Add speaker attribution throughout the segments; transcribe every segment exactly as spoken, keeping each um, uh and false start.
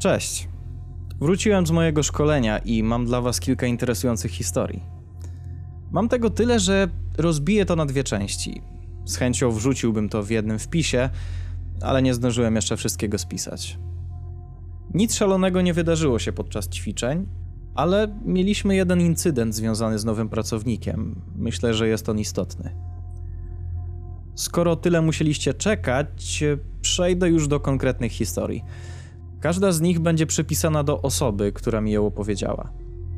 Speaker 1: Cześć. Wróciłem z mojego szkolenia i mam dla was kilka interesujących historii. Mam tego tyle, że rozbiję to na dwie części. Z chęcią wrzuciłbym to w jednym wpisie, ale nie zdążyłem jeszcze wszystkiego spisać. Nic szalonego nie wydarzyło się podczas ćwiczeń, ale mieliśmy jeden incydent związany z nowym pracownikiem. Myślę, że jest on istotny. Skoro tyle musieliście czekać, przejdę już do konkretnych historii. Każda z nich będzie przypisana do osoby, która mi ją opowiedziała.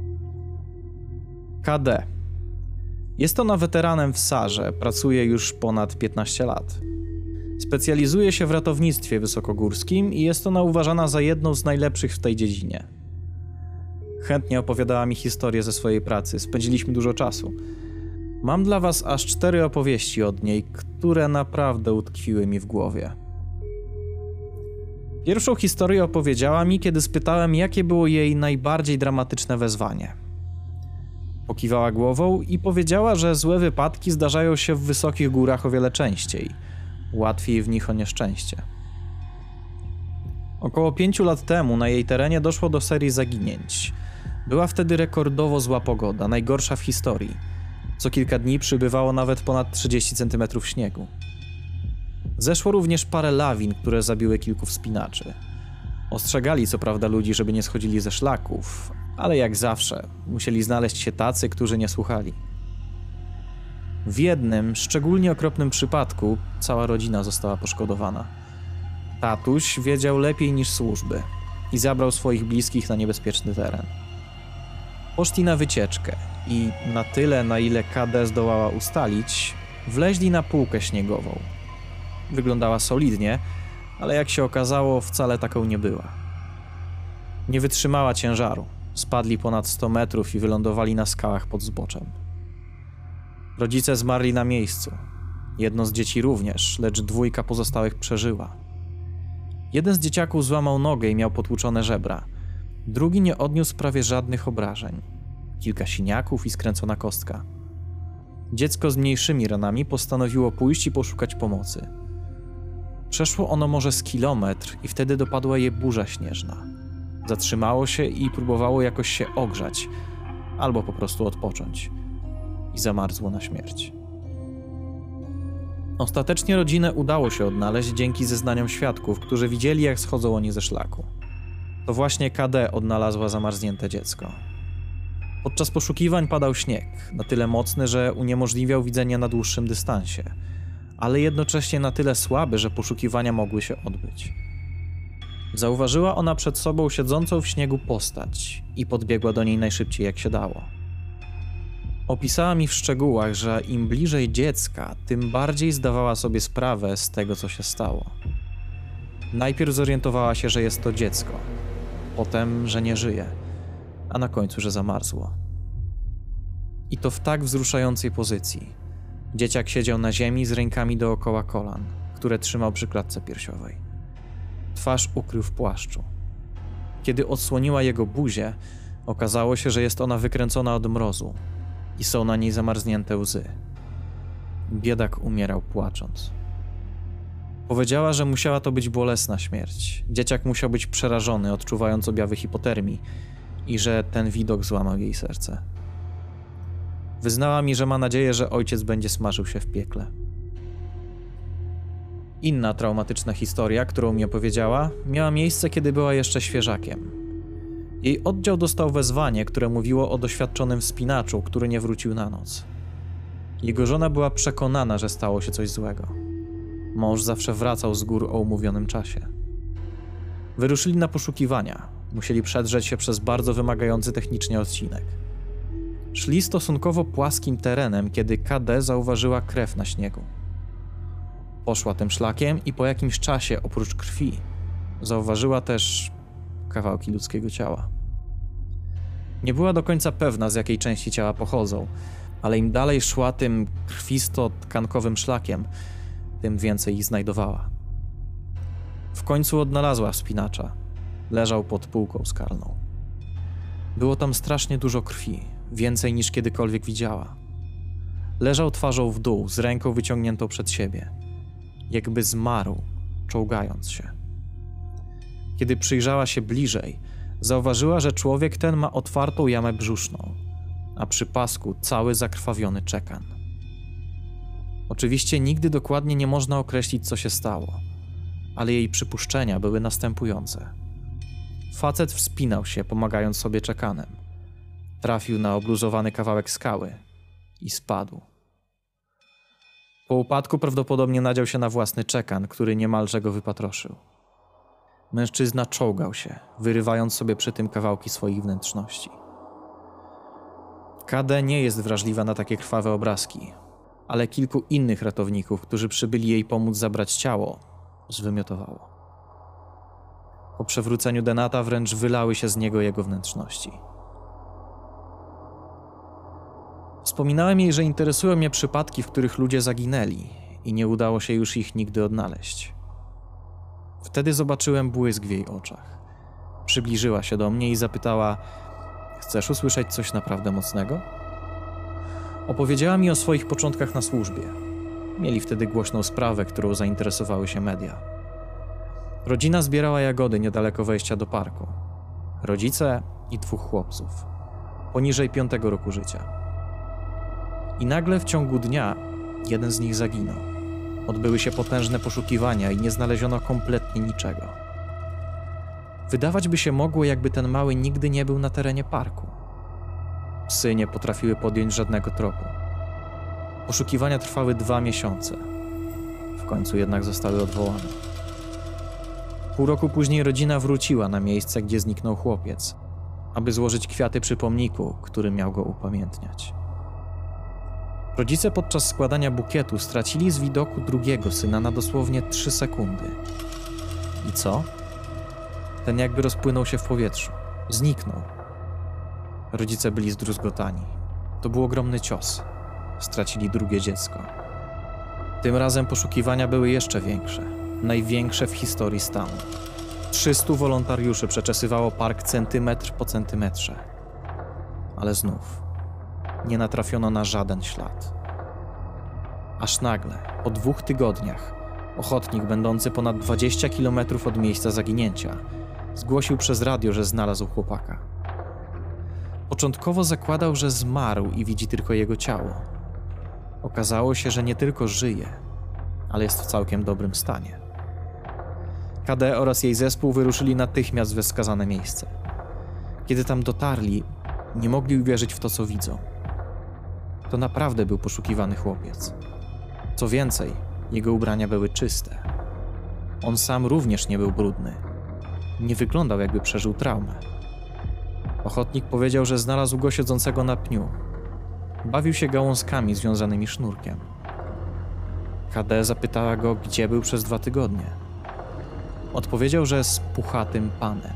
Speaker 1: K D. Jest ona weteranem w sarze, pracuje już ponad piętnaście lat. Specjalizuje się w ratownictwie wysokogórskim i jest ona uważana za jedną z najlepszych w tej dziedzinie. Chętnie opowiadała mi historię ze swojej pracy, spędziliśmy dużo czasu. Mam dla was aż cztery opowieści od niej, które naprawdę utkwiły mi w głowie. Pierwszą historię opowiedziała mi, kiedy spytałem, jakie było jej najbardziej dramatyczne wezwanie. Pokiwała głową i powiedziała, że złe wypadki zdarzają się w wysokich górach o wiele częściej. Łatwiej w nich o nieszczęście. Około pięciu lat temu na jej terenie doszło do serii zaginięć. Była wtedy rekordowo zła pogoda, najgorsza w historii. Co kilka dni przybywało nawet ponad trzydzieści centymetrów śniegu. Zeszło również parę lawin, które zabiły kilku wspinaczy. Ostrzegali co prawda ludzi, żeby nie schodzili ze szlaków, ale jak zawsze musieli znaleźć się tacy, którzy nie słuchali. W jednym, szczególnie okropnym przypadku cała rodzina została poszkodowana. Tatuś wiedział lepiej niż służby i zabrał swoich bliskich na niebezpieczny teren. Poszli na wycieczkę i na tyle, na ile K D zdołała ustalić, wleźli na półkę śniegową. Wyglądała solidnie, ale jak się okazało, wcale taką nie była. Nie wytrzymała ciężaru. Spadli ponad sto metrów i wylądowali na skałach pod zboczem. Rodzice zmarli na miejscu. Jedno z dzieci również, lecz dwójka pozostałych przeżyła. Jeden z dzieciaków złamał nogę i miał potłuczone żebra. Drugi nie odniósł prawie żadnych obrażeń. Kilka siniaków i skręcona kostka. Dziecko z mniejszymi ranami postanowiło pójść i poszukać pomocy. Przeszło ono może z kilometr i wtedy dopadła je burza śnieżna. Zatrzymało się i próbowało jakoś się ogrzać, albo po prostu odpocząć. I zamarzło na śmierć. Ostatecznie rodzinę udało się odnaleźć dzięki zeznaniom świadków, którzy widzieli, jak schodzą oni ze szlaku. To właśnie K D odnalazła zamarznięte dziecko. Podczas poszukiwań padał śnieg, na tyle mocny, że uniemożliwiał widzenie na dłuższym dystansie, ale jednocześnie na tyle słaby, że poszukiwania mogły się odbyć. Zauważyła ona przed sobą siedzącą w śniegu postać i podbiegła do niej najszybciej jak się dało. Opisała mi w szczegółach, że im bliżej dziecka, tym bardziej zdawała sobie sprawę z tego, co się stało. Najpierw zorientowała się, że jest to dziecko, potem, że nie żyje, a na końcu, że zamarzło. I to w tak wzruszającej pozycji. Dzieciak siedział na ziemi z rękami dookoła kolan, które trzymał przy klatce piersiowej. Twarz ukrył w płaszczu. Kiedy odsłoniła jego buzię, okazało się, że jest ona wykręcona od mrozu i są na niej zamarznięte łzy. Biedak umierał płacząc. Powiedziała, że musiała to być bolesna śmierć. Dzieciak musiał być przerażony, odczuwając objawy hipotermii i że ten widok złamał jej serce. Wyznała mi, że ma nadzieję, że ojciec będzie smażył się w piekle. Inna traumatyczna historia, którą mi opowiedziała, miała miejsce, kiedy była jeszcze świeżakiem. Jej oddział dostał wezwanie, które mówiło o doświadczonym wspinaczu, który nie wrócił na noc. Jego żona była przekonana, że stało się coś złego. Mąż zawsze wracał z gór o umówionym czasie. Wyruszyli na poszukiwania. Musieli przedrzeć się przez bardzo wymagający technicznie odcinek. Szli stosunkowo płaskim terenem, kiedy K D zauważyła krew na śniegu. Poszła tym szlakiem i po jakimś czasie, oprócz krwi, zauważyła też kawałki ludzkiego ciała. Nie była do końca pewna, z jakiej części ciała pochodzą, ale im dalej szła tym krwisto-tkankowym szlakiem, tym więcej ich znajdowała. W końcu odnalazła wspinacza. Leżał pod półką skalną. Było tam strasznie dużo krwi, więcej niż kiedykolwiek widziała. Leżał twarzą w dół, z ręką wyciągniętą przed siebie. Jakby zmarł, czołgając się. Kiedy przyjrzała się bliżej, zauważyła, że człowiek ten ma otwartą jamę brzuszną, a przy pasku cały zakrwawiony czekan. Oczywiście nigdy dokładnie nie można określić, co się stało, ale jej przypuszczenia były następujące. Facet wspinał się, pomagając sobie czekanem. Trafił na obluzowany kawałek skały i spadł. Po upadku prawdopodobnie nadział się na własny czekan, który niemalże go wypatroszył. Mężczyzna czołgał się, wyrywając sobie przy tym kawałki swoich wnętrzności. K D nie jest wrażliwa na takie krwawe obrazki, ale kilku innych ratowników, którzy przybyli jej pomóc zabrać ciało, zwymiotowało. Po przewróceniu Denata wręcz wylały się z niego jego wnętrzności. Wspominałem jej, że interesują mnie przypadki, w których ludzie zaginęli i nie udało się już ich nigdy odnaleźć. Wtedy zobaczyłem błysk w jej oczach. Przybliżyła się do mnie i zapytała: chcesz usłyszeć coś naprawdę mocnego? Opowiedziała mi o swoich początkach na służbie. Mieli wtedy głośną sprawę, którą zainteresowały się media. Rodzina zbierała jagody niedaleko wejścia do parku. Rodzice i dwóch chłopców, poniżej piątego roku życia. I nagle w ciągu dnia jeden z nich zaginął. Odbyły się potężne poszukiwania i nie znaleziono kompletnie niczego. Wydawać by się mogło, jakby ten mały nigdy nie był na terenie parku. Psy nie potrafiły podjąć żadnego tropu. Poszukiwania trwały dwa miesiące. W końcu jednak zostały odwołane. Pół roku później rodzina wróciła na miejsce, gdzie zniknął chłopiec, aby złożyć kwiaty przy pomniku, który miał go upamiętniać. Rodzice podczas składania bukietu stracili z widoku drugiego syna na dosłownie trzy sekundy. I co? Ten jakby rozpłynął się w powietrzu. Zniknął. Rodzice byli zdruzgotani. To był ogromny cios. Stracili drugie dziecko. Tym razem poszukiwania były jeszcze większe. Największe w historii stanu. Trzystu wolontariuszy przeczesywało park centymetr po centymetrze. Ale znów nie natrafiono na żaden ślad. Aż nagle, po dwóch tygodniach, ochotnik będący ponad dwadzieścia kilometrów od miejsca zaginięcia zgłosił przez radio, że znalazł chłopaka. Początkowo zakładał, że zmarł i widzi tylko jego ciało. Okazało się, że nie tylko żyje, ale jest w całkiem dobrym stanie. K D oraz jej zespół wyruszyli natychmiast we wskazane miejsce. Kiedy tam dotarli, nie mogli uwierzyć w to, co widzą. To naprawdę był poszukiwany chłopiec. Co więcej, jego ubrania były czyste. On sam również nie był brudny. Nie wyglądał, jakby przeżył traumę. Ochotnik powiedział, że znalazł go siedzącego na pniu. Bawił się gałązkami związanymi sznurkiem. K D zapytała go, gdzie był przez dwa tygodnie. Odpowiedział, że z puchatym panem.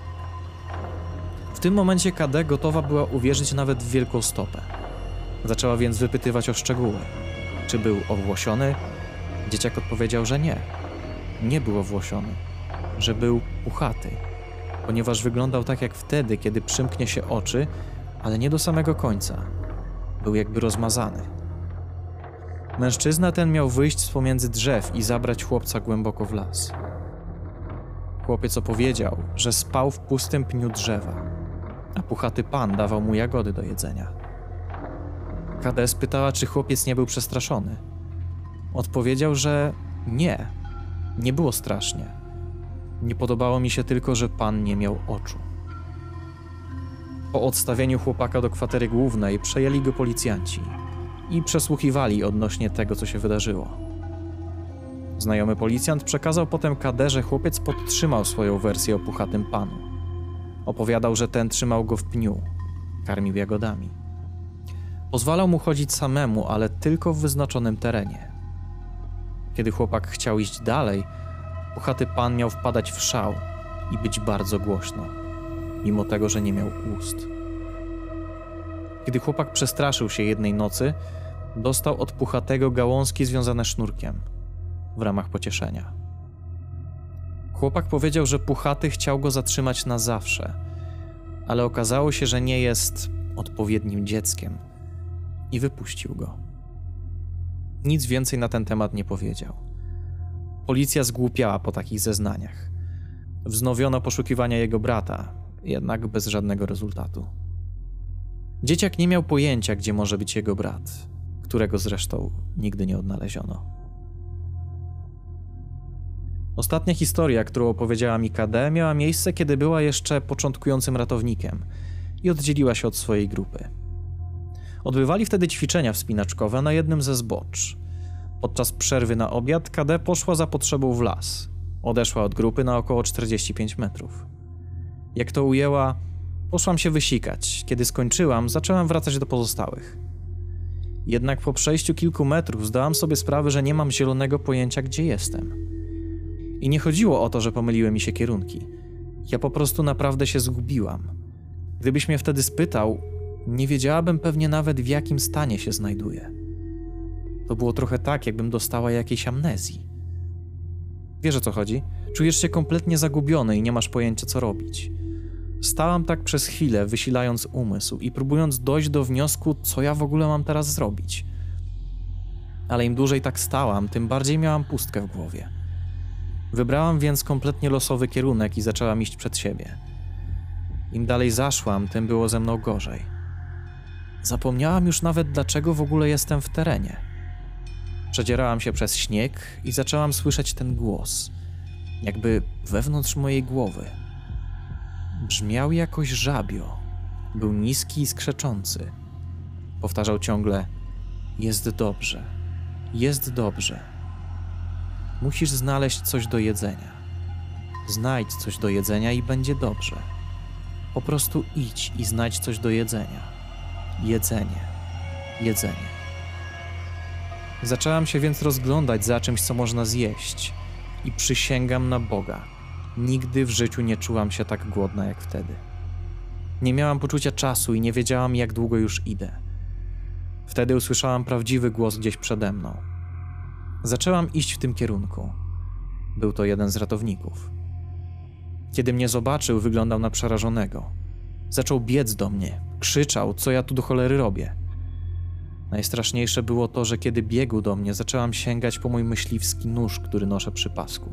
Speaker 1: W tym momencie K D gotowa była uwierzyć nawet w wielką stopę. Zaczęła więc wypytywać o szczegóły. Czy był owłosiony? Dzieciak odpowiedział, że nie. Nie był owłosiony. Że był puchaty. Ponieważ wyglądał tak jak wtedy, kiedy przymknie się oczy, ale nie do samego końca. Był jakby rozmazany. Mężczyzna ten miał wyjść z pomiędzy drzew i zabrać chłopca głęboko w las. Chłopiec opowiedział, że spał w pustym pniu drzewa, a puchaty pan dawał mu jagody do jedzenia. K D spytała, czy chłopiec nie był przestraszony. Odpowiedział, że nie, nie było strasznie. Nie podobało mi się tylko, że pan nie miał oczu. Po odstawieniu chłopaka do kwatery głównej przejęli go policjanci i przesłuchiwali odnośnie tego, co się wydarzyło. Znajomy policjant przekazał potem K D, że chłopiec podtrzymał swoją wersję o puchatym panu. Opowiadał, że ten trzymał go w pniu, karmił jagodami. Pozwalał mu chodzić samemu, ale tylko w wyznaczonym terenie. Kiedy chłopak chciał iść dalej, puchaty pan miał wpadać w szał i być bardzo głośno, mimo tego, że nie miał ust. Kiedy chłopak przestraszył się jednej nocy, dostał od puchatego gałązki związane sznurkiem w ramach pocieszenia. Chłopak powiedział, że puchaty chciał go zatrzymać na zawsze, ale okazało się, że nie jest odpowiednim dzieckiem i wypuścił go. Nic więcej na ten temat nie powiedział. Policja zgłupiała po takich zeznaniach. Wznowiono poszukiwania jego brata, jednak bez żadnego rezultatu. Dzieciak nie miał pojęcia, gdzie może być jego brat, którego zresztą nigdy nie odnaleziono. Ostatnia historia, którą opowiedziała mi K D, miała miejsce, kiedy była jeszcze początkującym ratownikiem i oddzieliła się od swojej grupy. Odbywali wtedy ćwiczenia wspinaczkowe na jednym ze zbocz. Podczas przerwy na obiad K D poszła za potrzebą w las. Odeszła od grupy na około czterdzieści pięć metrów. Jak to ujęła, poszłam się wysikać. Kiedy skończyłam, zaczęłam wracać do pozostałych. Jednak po przejściu kilku metrów zdałam sobie sprawę, że nie mam zielonego pojęcia, gdzie jestem. I nie chodziło o to, że pomyliły mi się kierunki. Ja po prostu naprawdę się zgubiłam. Gdybyś mnie wtedy spytał, nie wiedziałabym pewnie nawet, w jakim stanie się znajduję. To było trochę tak, jakbym dostała jakiejś amnezji. Wiesz, o co chodzi? Czujesz się kompletnie zagubiony i nie masz pojęcia, co robić. Stałam tak przez chwilę, wysilając umysł i próbując dojść do wniosku, co ja w ogóle mam teraz zrobić. Ale im dłużej tak stałam, tym bardziej miałam pustkę w głowie. Wybrałam więc kompletnie losowy kierunek i zaczęłam iść przed siebie. Im dalej zaszłam, tym było ze mną gorzej. Zapomniałam już nawet, dlaczego w ogóle jestem w terenie. Przedzierałam się przez śnieg i zaczęłam słyszeć ten głos, jakby wewnątrz mojej głowy. Brzmiał jakoś żabio, był niski i skrzeczący. Powtarzał ciągle: jest dobrze, jest dobrze. Musisz znaleźć coś do jedzenia. Znajdź coś do jedzenia i będzie dobrze. Po prostu idź i znajdź coś do jedzenia. Jedzenie, jedzenie. Zaczęłam się więc rozglądać za czymś, co można zjeść i przysięgam na Boga, nigdy w życiu nie czułam się tak głodna jak wtedy. Nie miałam poczucia czasu i nie wiedziałam, jak długo już idę. Wtedy usłyszałam prawdziwy głos gdzieś przede mną. Zaczęłam iść w tym kierunku. Był to jeden z ratowników. Kiedy mnie zobaczył, wyglądał na przerażonego. Zaczął biec do mnie, krzyczał, co ja tu do cholery robię. Najstraszniejsze było to, że kiedy biegł do mnie, zaczęłam sięgać po mój myśliwski nóż, który noszę przy pasku.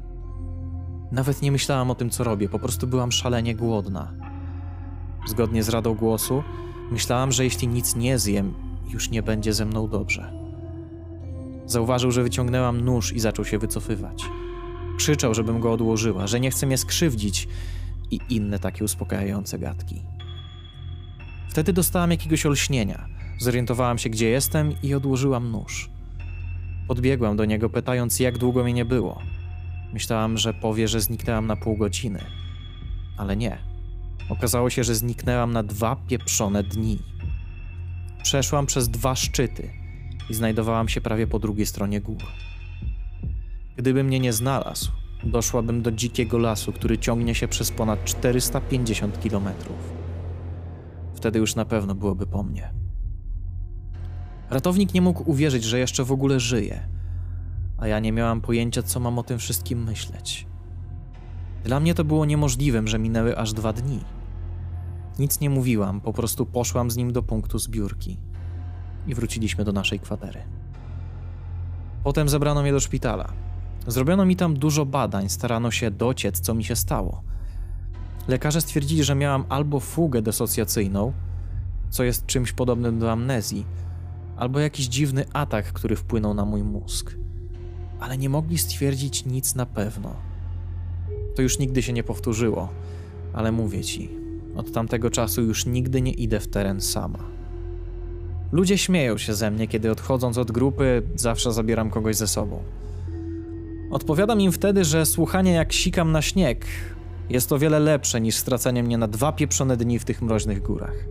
Speaker 1: Nawet nie myślałam o tym, co robię, po prostu byłam szalenie głodna. Zgodnie z radą głosu, myślałam, że jeśli nic nie zjem, już nie będzie ze mną dobrze. Zauważył, że wyciągnęłam nóż i zaczął się wycofywać. Krzyczał, żebym go odłożyła, że nie chce mnie skrzywdzić i inne takie uspokajające gadki. Wtedy dostałam jakiegoś olśnienia. Zorientowałam się, gdzie jestem i odłożyłam nóż. Podbiegłam do niego, pytając, jak długo mnie nie było. Myślałam, że powie, że zniknęłam na pół godziny. Ale nie. Okazało się, że zniknęłam na dwa pieprzone dni. Przeszłam przez dwa szczyty i znajdowałam się prawie po drugiej stronie gór. Gdyby mnie nie znalazł, doszłabym do dzikiego lasu, który ciągnie się przez ponad czterysta pięćdziesiąt kilometrów. Wtedy już na pewno byłoby po mnie. Ratownik nie mógł uwierzyć, że jeszcze w ogóle żyję, a ja nie miałam pojęcia, co mam o tym wszystkim myśleć. Dla mnie to było niemożliwym, że minęły aż dwa dni. Nic nie mówiłam, po prostu poszłam z nim do punktu zbiórki i wróciliśmy do naszej kwatery. Potem zabrano mnie do szpitala. Zrobiono mi tam dużo badań, starano się dociec, co mi się stało. Lekarze stwierdzili, że miałam albo fugę dysocjacyjną, co jest czymś podobnym do amnezji, albo jakiś dziwny atak, który wpłynął na mój mózg. Ale nie mogli stwierdzić nic na pewno. To już nigdy się nie powtórzyło, ale mówię ci, od tamtego czasu już nigdy nie idę w teren sama. Ludzie śmieją się ze mnie, kiedy odchodząc od grupy zawsze zabieram kogoś ze sobą. Odpowiadam im wtedy, że słuchanie jak sikam na śnieg jest o wiele lepsze niż stracenie mnie na dwa pieprzone dni w tych mroźnych górach.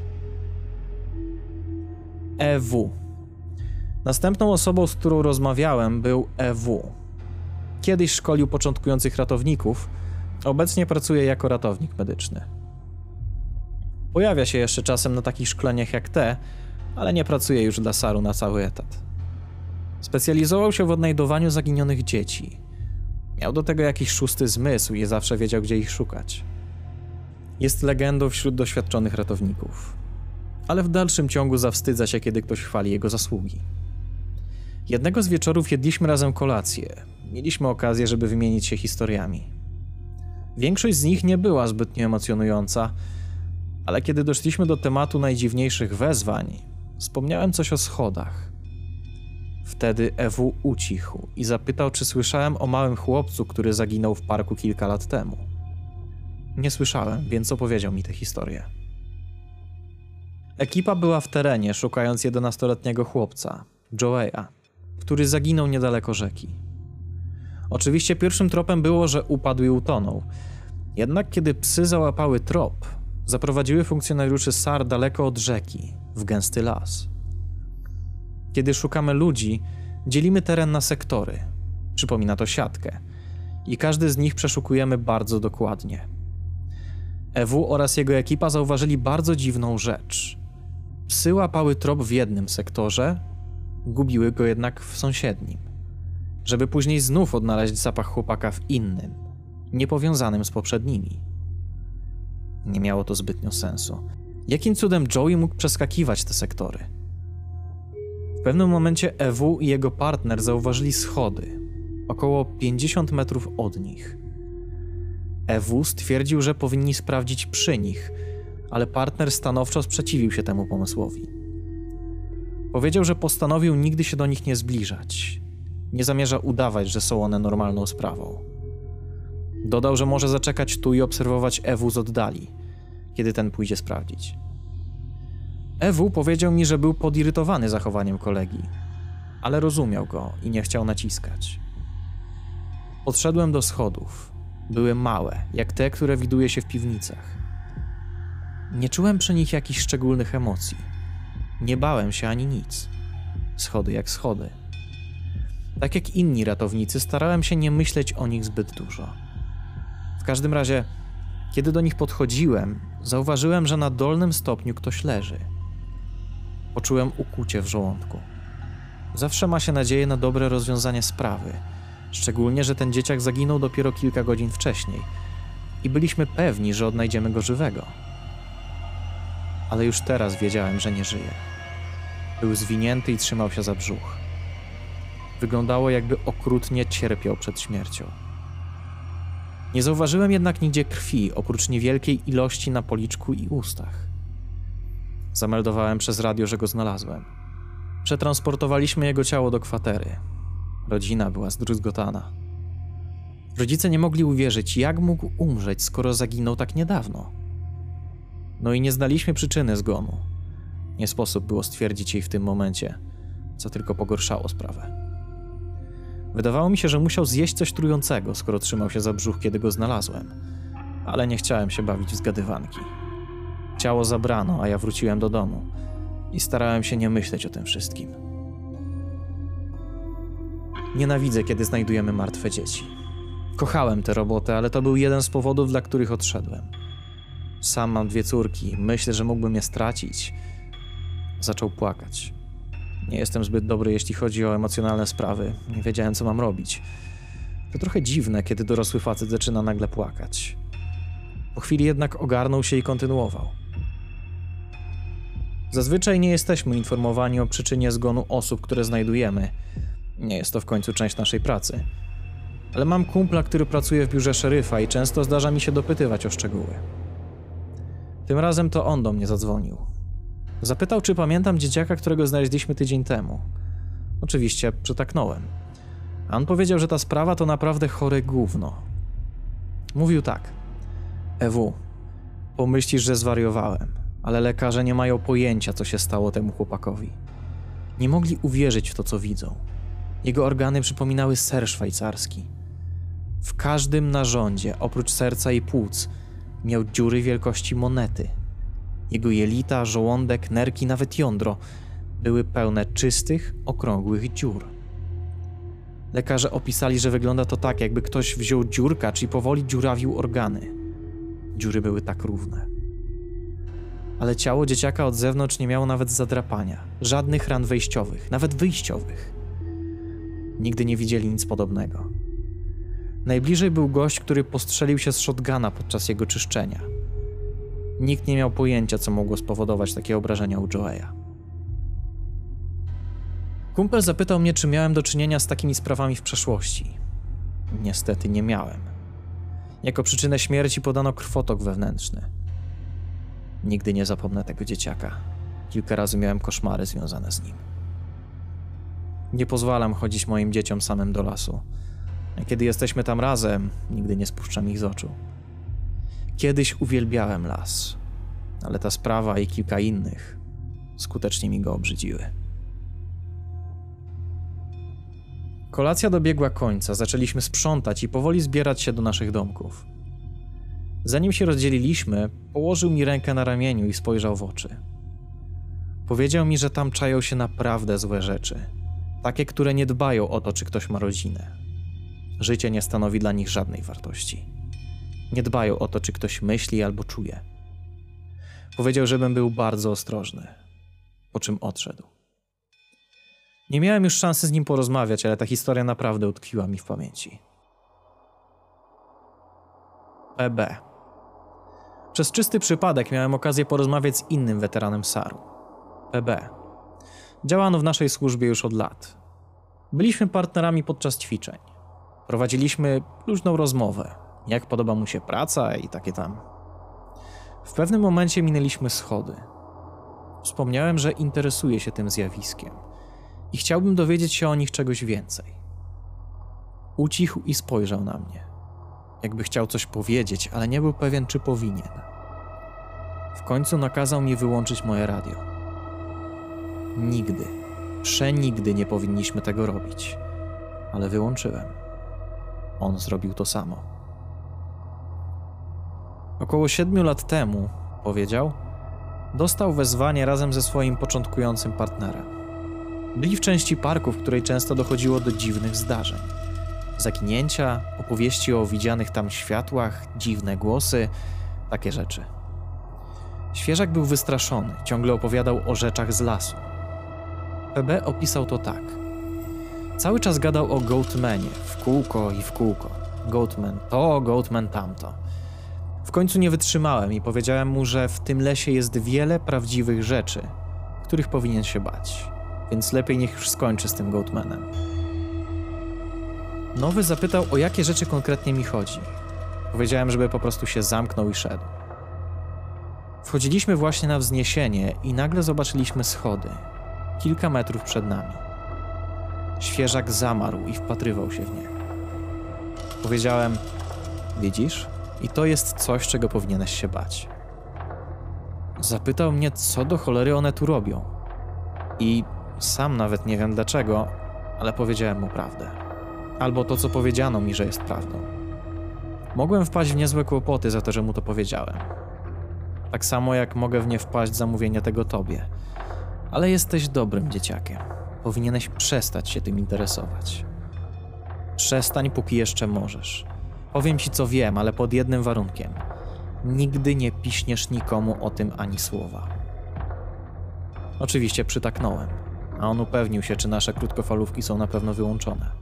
Speaker 1: E W. Następną osobą, z którą rozmawiałem, był E W. Kiedyś szkolił początkujących ratowników, obecnie pracuje jako ratownik medyczny. Pojawia się jeszcze czasem na takich szkoleniach jak te, ale nie pracuje już dla Saru na cały etat. Specjalizował się w odnajdowaniu zaginionych dzieci. Miał do tego jakiś szósty zmysł i zawsze wiedział, gdzie ich szukać. Jest legendą wśród doświadczonych ratowników, ale w dalszym ciągu zawstydza się, kiedy ktoś chwali jego zasługi. Jednego z wieczorów jedliśmy razem kolację. Mieliśmy okazję, żeby wymienić się historiami. Większość z nich nie była zbytnio emocjonująca, ale kiedy doszliśmy do tematu najdziwniejszych wezwań, wspomniałem coś o schodach. Wtedy E W ucichł i zapytał, czy słyszałem o małym chłopcu, który zaginął w parku kilka lat temu. Nie słyszałem, więc opowiedział mi tę historię. Ekipa była w terenie, szukając jedenastoletniego chłopca, Joeya, który zaginął niedaleko rzeki. Oczywiście pierwszym tropem było, że upadł i utonął. Jednak kiedy psy załapały trop, zaprowadziły funkcjonariuszy S A R daleko od rzeki, w gęsty las. Kiedy szukamy ludzi, dzielimy teren na sektory. Przypomina to siatkę. I każdy z nich przeszukujemy bardzo dokładnie. E W oraz jego ekipa zauważyli bardzo dziwną rzecz. Psy łapały trop w jednym sektorze, gubiły go jednak w sąsiednim, żeby później znów odnaleźć zapach chłopaka w innym, niepowiązanym z poprzednimi. Nie miało to zbytnio sensu. Jakim cudem Joey mógł przeskakiwać te sektory? W pewnym momencie E W i jego partner zauważyli schody, około pięćdziesiąt metrów od nich. E W stwierdził, że powinni sprawdzić przy nich, ale partner stanowczo sprzeciwił się temu pomysłowi. Powiedział, że postanowił nigdy się do nich nie zbliżać. Nie zamierza udawać, że są one normalną sprawą. Dodał, że może zaczekać tu i obserwować E W z oddali, kiedy ten pójdzie sprawdzić. E W powiedział mi, że był podirytowany zachowaniem kolegi, ale rozumiał go i nie chciał naciskać. Podszedłem do schodów. Były małe, jak te, które widuje się w piwnicach. Nie czułem przy nich jakichś szczególnych emocji. Nie bałem się ani nic. Schody jak schody. Tak jak inni ratownicy, starałem się nie myśleć o nich zbyt dużo. W każdym razie, kiedy do nich podchodziłem, zauważyłem, że na dolnym stopniu ktoś leży. Poczułem ukucie w żołądku. Zawsze ma się nadzieję na dobre rozwiązanie sprawy, szczególnie, że ten dzieciak zaginął dopiero kilka godzin wcześniej i byliśmy pewni, że odnajdziemy go żywego. Ale już teraz wiedziałem, że nie żyje. Był zwinięty i trzymał się za brzuch. Wyglądało, jakby okrutnie cierpiał przed śmiercią. Nie zauważyłem jednak nigdzie krwi, oprócz niewielkiej ilości na policzku i ustach. Zameldowałem przez radio, że go znalazłem. Przetransportowaliśmy jego ciało do kwatery. Rodzina była zdruzgotana. Rodzice nie mogli uwierzyć, jak mógł umrzeć, skoro zaginął tak niedawno. No i nie znaliśmy przyczyny zgonu. Nie sposób było stwierdzić jej w tym momencie, co tylko pogorszało sprawę. Wydawało mi się, że musiał zjeść coś trującego, skoro trzymał się za brzuch, kiedy go znalazłem. Ale nie chciałem się bawić w zgadywanki. Ciało zabrano, a ja wróciłem do domu i starałem się nie myśleć o tym wszystkim. Nienawidzę, kiedy znajdujemy martwe dzieci. Kochałem tę robotę, ale to był jeden z powodów, dla których odszedłem. Sam mam dwie córki, myślę, że mógłbym je stracić. Zaczął płakać. Nie jestem zbyt dobry, jeśli chodzi o emocjonalne sprawy. Nie wiedziałem, co mam robić. To trochę dziwne, kiedy dorosły facet zaczyna nagle płakać. Po chwili jednak ogarnął się i kontynuował. Zazwyczaj nie jesteśmy informowani o przyczynie zgonu osób, które znajdujemy. Nie jest to w końcu część naszej pracy. Ale mam kumpla, który pracuje w biurze szeryfa i często zdarza mi się dopytywać o szczegóły. Tym razem to on do mnie zadzwonił. Zapytał, czy pamiętam dzieciaka, którego znaleźliśmy tydzień temu. Oczywiście przytaknąłem. A on powiedział, że ta sprawa to naprawdę chore gówno. Mówił tak. E W, pomyślisz, że zwariowałem, ale lekarze nie mają pojęcia, co się stało temu chłopakowi. Nie mogli uwierzyć w to, co widzą. Jego organy przypominały ser szwajcarski. W każdym narządzie, oprócz serca i płuc, miał dziury wielkości monety. Jego jelita, żołądek, nerki, nawet jądro były pełne czystych, okrągłych dziur. Lekarze opisali, że wygląda to tak, jakby ktoś wziął dziurkacz i powoli dziurawił organy. Dziury były tak równe. Ale ciało dzieciaka od zewnątrz nie miało nawet zadrapania, żadnych ran wejściowych, nawet wyjściowych. Nigdy nie widzieli nic podobnego. Najbliżej był gość, który postrzelił się z shotguna podczas jego czyszczenia. Nikt nie miał pojęcia, co mogło spowodować takie obrażenia u Joeya. Kumpel zapytał mnie, czy miałem do czynienia z takimi sprawami w przeszłości. Niestety nie miałem. Jako przyczynę śmierci podano krwotok wewnętrzny. Nigdy nie zapomnę tego dzieciaka. Kilka razy miałem koszmary związane z nim. Nie pozwalam chodzić moim dzieciom samym do lasu. A kiedy jesteśmy tam razem, nigdy nie spuszczam ich z oczu. Kiedyś uwielbiałem las, ale ta sprawa i kilka innych skutecznie mi go obrzydziły. Kolacja dobiegła końca, zaczęliśmy sprzątać i powoli zbierać się do naszych domków. Zanim się rozdzieliliśmy, położył mi rękę na ramieniu i spojrzał w oczy. Powiedział mi, że tam czają się naprawdę złe rzeczy. Takie, które nie dbają o to, czy ktoś ma rodzinę. Życie nie stanowi dla nich żadnej wartości. Nie dbają o to, czy ktoś myśli albo czuje. Powiedział, żebym był bardzo ostrożny, po czym odszedł. Nie miałem już szansy z nim porozmawiać, ale ta historia naprawdę utkwiła mi w pamięci. P B. Przez czysty przypadek miałem okazję porozmawiać z innym weteranem S A R-u. P B. Działano w naszej służbie już od lat. Byliśmy partnerami podczas ćwiczeń. Prowadziliśmy luźną rozmowę, jak podoba mu się praca i takie tam. W pewnym momencie minęliśmy schody. Wspomniałem, że interesuję się tym zjawiskiem i chciałbym dowiedzieć się o nich czegoś więcej. Ucichł i spojrzał na mnie. Jakby chciał coś powiedzieć, ale nie był pewien, czy powinien. W końcu nakazał mi wyłączyć moje radio. Nigdy, przenigdy nie powinniśmy tego robić, ale wyłączyłem. On zrobił to samo. Około siedmiu lat temu, powiedział, dostał wezwanie razem ze swoim początkującym partnerem. Byli w części parku, w której często dochodziło do dziwnych zdarzeń. Zaginięcia, opowieści o widzianych tam światłach, dziwne głosy, takie rzeczy. Świeżak był wystraszony, ciągle opowiadał o rzeczach z lasu. P B opisał to tak. Cały czas gadał o Goatmanie, w kółko i w kółko. Goatman to, Goatman tamto. W końcu nie wytrzymałem i powiedziałem mu, że w tym lesie jest wiele prawdziwych rzeczy, których powinien się bać, więc lepiej niech już skończy z tym Goatmanem. Nowy zapytał, o jakie rzeczy konkretnie mi chodzi. Powiedziałem, żeby po prostu się zamknął i szedł. Wchodziliśmy właśnie na wzniesienie i nagle zobaczyliśmy schody, kilka metrów przed nami. Świeżak zamarł i wpatrywał się w nie. Powiedziałem, widzisz? I to jest coś, czego powinieneś się bać. Zapytał mnie, co do cholery one tu robią. I sam nawet nie wiem dlaczego, ale powiedziałem mu prawdę. Albo to, co powiedziano mi, że jest prawdą. Mogłem wpaść w niezłe kłopoty za to, że mu to powiedziałem. Tak samo jak mogę w nie wpaść za mówienie tego tobie. Ale jesteś dobrym dzieciakiem. Powinieneś przestać się tym interesować. Przestań, póki jeszcze możesz. Powiem ci, co wiem, ale pod jednym warunkiem. Nigdy nie piśniesz nikomu o tym ani słowa. Oczywiście przytaknąłem, a on upewnił się, czy nasze krótkofalówki są na pewno wyłączone.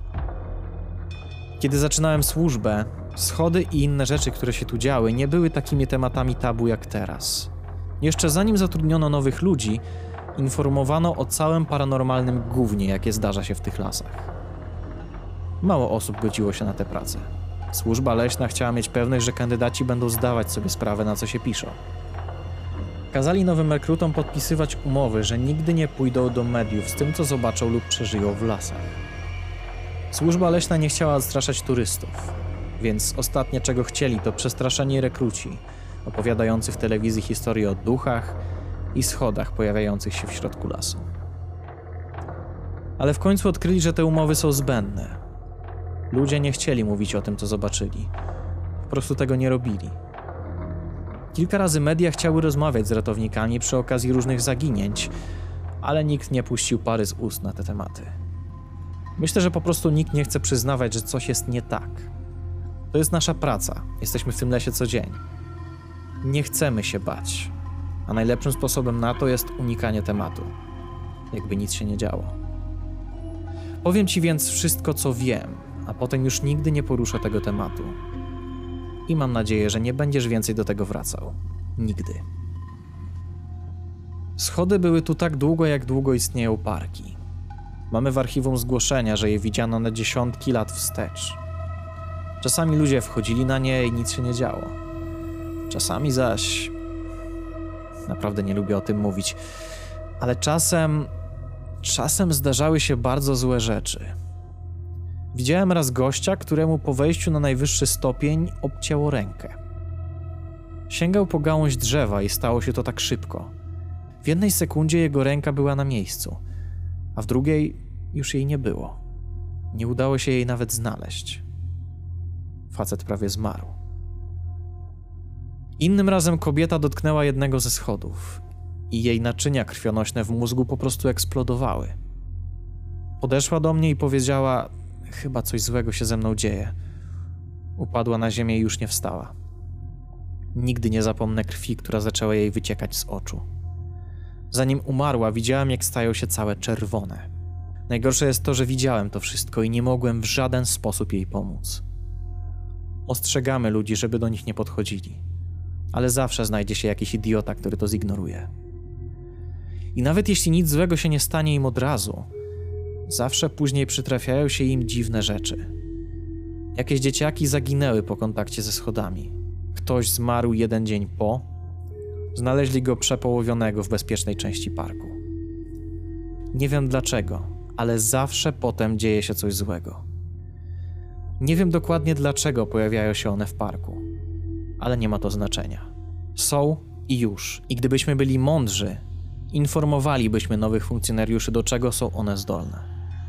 Speaker 1: Kiedy zaczynałem służbę, schody i inne rzeczy, które się tu działy, nie były takimi tematami tabu jak teraz. Jeszcze zanim zatrudniono nowych ludzi, informowano o całym paranormalnym gównie, jakie zdarza się w tych lasach. Mało osób godziło się na tę pracę. Służba leśna chciała mieć pewność, że kandydaci będą zdawać sobie sprawę, na co się piszą. Kazali nowym rekrutom podpisywać umowy, że nigdy nie pójdą do mediów z tym, co zobaczą lub przeżyją w lasach. Służba leśna nie chciała odstraszać turystów, więc ostatnie, czego chcieli, to przestraszeni rekruci, opowiadający w telewizji historie o duchach i schodach pojawiających się w środku lasu. Ale w końcu odkryli, że te umowy są zbędne. Ludzie nie chcieli mówić o tym, co zobaczyli. Po prostu tego nie robili. Kilka razy media chciały rozmawiać z ratownikami przy okazji różnych zaginięć, ale nikt nie puścił pary z ust na te tematy. Myślę, że po prostu nikt nie chce przyznawać, że coś jest nie tak. To jest nasza praca. Jesteśmy w tym lesie co dzień. Nie chcemy się bać, a najlepszym sposobem na to jest unikanie tematu. Jakby nic się nie działo. Powiem ci więc wszystko, co wiem, a potem już nigdy nie poruszę tego tematu. I mam nadzieję, że nie będziesz więcej do tego wracał. Nigdy. Schody były tu tak długo, jak długo istnieją parki. Mamy w archiwum zgłoszenia, że je widziano na dziesiątki lat wstecz. Czasami ludzie wchodzili na nie i nic się nie działo. Czasami zaś... Naprawdę nie lubię o tym mówić, ale czasem... Czasem zdarzały się bardzo złe rzeczy. Widziałem raz gościa, któremu po wejściu na najwyższy stopień obcięło rękę. Sięgał po gałąź drzewa i stało się to tak szybko. W jednej sekundzie jego ręka była na miejscu, a w drugiej już jej nie było. Nie udało się jej nawet znaleźć. Facet prawie zmarł. Innym razem kobieta dotknęła jednego ze schodów i jej naczynia krwionośne w mózgu po prostu eksplodowały. Podeszła do mnie i powiedziała: chyba coś złego się ze mną dzieje. Upadła na ziemię i już nie wstała. Nigdy nie zapomnę krwi, która zaczęła jej wyciekać z oczu. Zanim umarła, widziałem, jak stają się całe czerwone. Najgorsze jest to, że widziałem to wszystko i nie mogłem w żaden sposób jej pomóc. Ostrzegamy ludzi, żeby do nich nie podchodzili, ale zawsze znajdzie się jakiś idiota, który to zignoruje. I nawet jeśli nic złego się nie stanie im od razu, zawsze później przytrafiają się im dziwne rzeczy. Jakieś dzieciaki zaginęły po kontakcie ze schodami. Ktoś zmarł jeden dzień po. Znaleźli go przepołowionego w bezpiecznej części parku. Nie wiem dlaczego, ale zawsze potem dzieje się coś złego. Nie wiem dokładnie dlaczego pojawiają się one w parku, ale nie ma to znaczenia. Są i już. I gdybyśmy byli mądrzy, informowalibyśmy nowych funkcjonariuszy, do czego są one zdolne.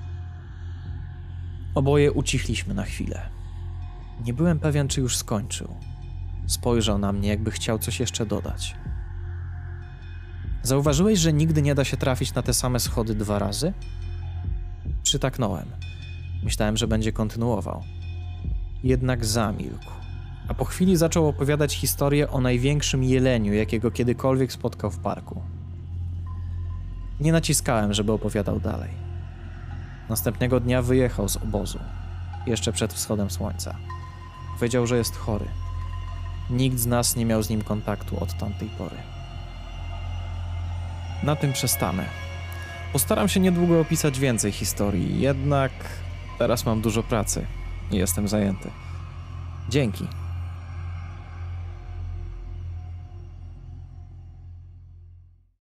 Speaker 1: Oboje ucichliśmy na chwilę. Nie byłem pewien, czy już skończył. Spojrzał na mnie, jakby chciał coś jeszcze dodać. Zauważyłeś, że nigdy nie da się trafić na te same schody dwa razy? Przytaknąłem. Myślałem, że będzie kontynuował. Jednak zamilkł, a po chwili zaczął opowiadać historię o największym jeleniu, jakiego kiedykolwiek spotkał w parku. Nie naciskałem, żeby opowiadał dalej. Następnego dnia wyjechał z obozu, jeszcze przed wschodem słońca. Powiedział, że jest chory. Nikt z nas nie miał z nim kontaktu od tamtej pory. Na tym przestanę. Postaram się niedługo opisać więcej historii, jednak teraz mam dużo pracy i jestem zajęty. Dzięki.